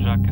Jacques.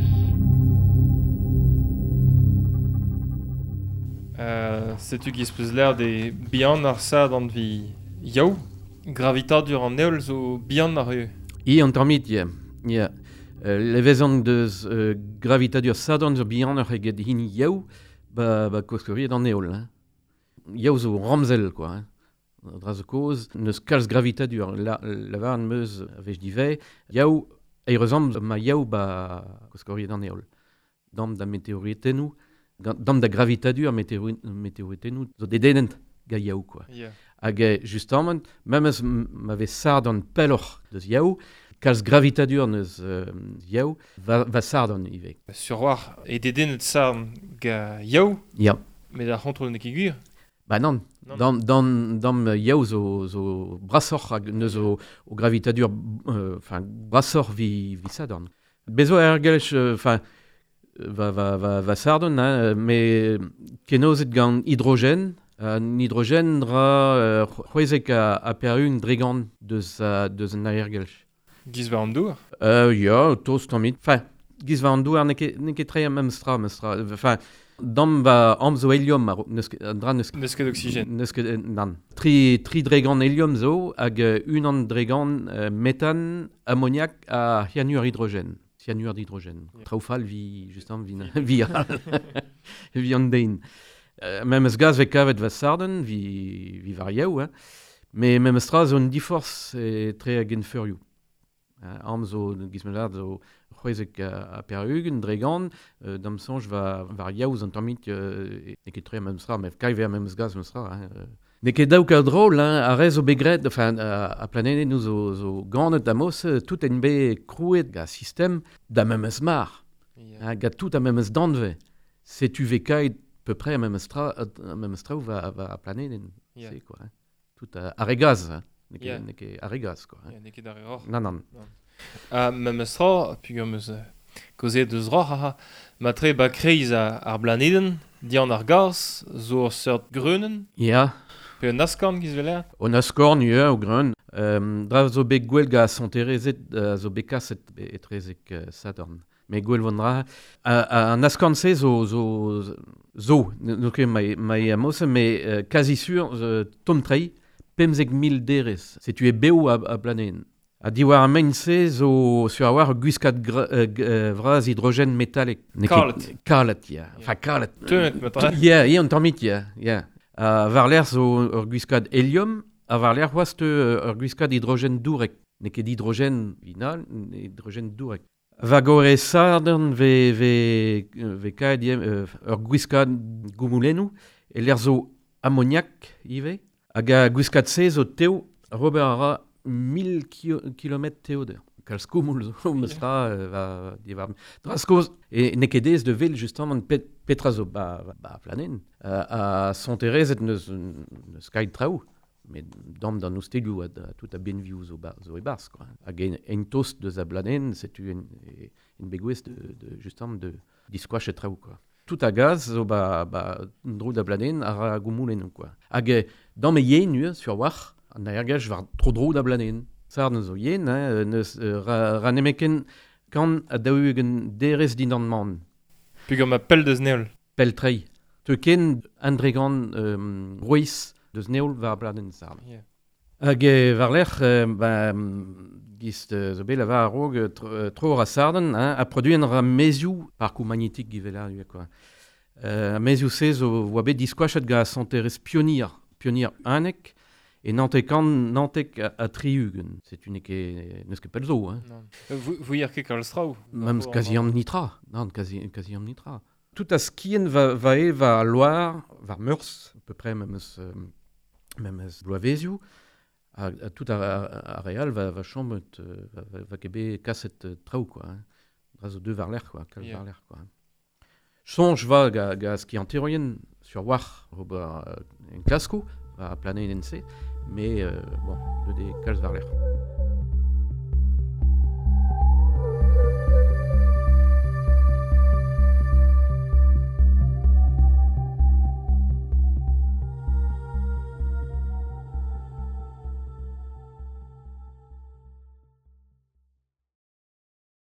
Setu giz peus l'air de bihan ar sad an vi yaou gravitadur an eol zo bihan ar eo. An termit, ya. Levezan deus gravitadur sadon zo bihan ar eget hini yaou, ba koskoriet an eol. Yaou zo ramzel, quoi. Dra zo koz, neus kalz gravitadur. Lavar an meus a vez dive, yaou, e ressemble ma yaou ba koskoriet an eol. Dam da meteoritenou, dam da gravitadur meteoritenou, zo dedent ga yaou, quoi. Yeah. Hag justement, même ma vez sard an peloc'h deus yaou, kalz gravitadur neus yaou, va sard an ivek. Sur war e dedenet sarn ga yaou, Ya. met ar kontrol ne kiguir. Ba non, dam yaou zo brasoc'h hag neus o gravitadur, brasoc'h vi sadorn. Bezo er gelch, va sardon, mais kenozet gant hydrogène. Hydrogène dra c'hwezek a perun dregant deus an aergelch. Giz war an dour. Ya, tost an mit. Giz va an douar ne ket tre am stra. Dam va amzo helium dra neus Neus ket oxygène. neus ket nan. Tri dregant helium zo hag un an dregant méthane, ammoniak a cyanure hydrogène. Cyanure d'hydrogène. Traoufal vi justement vi an dein. Même ce gaz ve kavet va sarden vi var yaou, mais même stra zo un diforce tre a gen furioù. Am zo gizmelad zo c'hwezek a perugen dregant, dam sonj var yaou zan tamit ne ket tre même stra, mais kai ver même ce gaz même stra. Ne ket daouk a drôle, a rez o begret, a planedet nou zo ganet amos, tout en be krouet ga système da même mar. Ga tout a même danve. Setu ve kai peu près à même stra où va planer c'est quoi tout à regaz ne que à regaz quoi Ne ket ar eror. non Mem stra, pugem eus kozet deus roc'h, ma tre ba kreiz ar blaneden, dian ar gaz, zo ur seurt greunen, ya pe un askan giz vel on a scorn ya au grun dra zo be gwell ga sonterezet zo bekaset etrezek sadorn mais gwell vondra an askanse zo no ket mai amos mais quasi sûr tom trei 50.000 derez se tu es beo a planen a diwar a mainse zo sur avoir guskat vraz hydrogène métallique karlet ya karlet Teunet ma tra. ya on termit ya var l'air zo ur guskat hélium a var l'air oast ur guskat hydrogène dourek ne ket hydrogène vinal hydrogène dourek va gore sardern ve kaet ur gwiskat goumoulennou e l'air zo ammoniak ive hag a gwiskat se zo teo rober ara 1000 km teo d'eur. Kalz goumoul zo meustra va divar draskoz e ne ket ez de vel justement petra zo ba planen a sonterezet neus kait traoù. Mais dam dan oustegou a tout a benviou zo e bars quoi. Hag en tost deus a blanen, setu en begouez de justement de diskouach et traoù quoi. Tout a gaz zo ba drou da blanen a goumoulennou quoi. Hag dam e yen sur war an aergaj var tro drou da blanen. Sarn zo yen, neus ra nemeken kan a daougen derez din an man. Pugem a pel deus neol. Pel trei. Te ken an dregant roiz deus neol var bladen sarn. Yeah. Hag var lec'h, gist zo bet la va a rog tro a sarden, a produen ra meziou parkoù magnetik givela quoi. A meziou se zo voa bet diskouachet ga santerez pionir anek, et nantek a triugen. C'est une neus ket pel zo. Vous yer ket kalz traoù. Même quasi am nitra. Non, quasi am nitra. Tout a skien va Loire, var Meurs, à peu près même bloavezioù, a tout a real va chambet va kebe kaset traoù quoi. Dra zo deux var l'air quoi, kalz var l'air quoi. Sonj va ga ski anterioyen sur war ober en klasko va planer NC, mais bon, de kalz var l'air.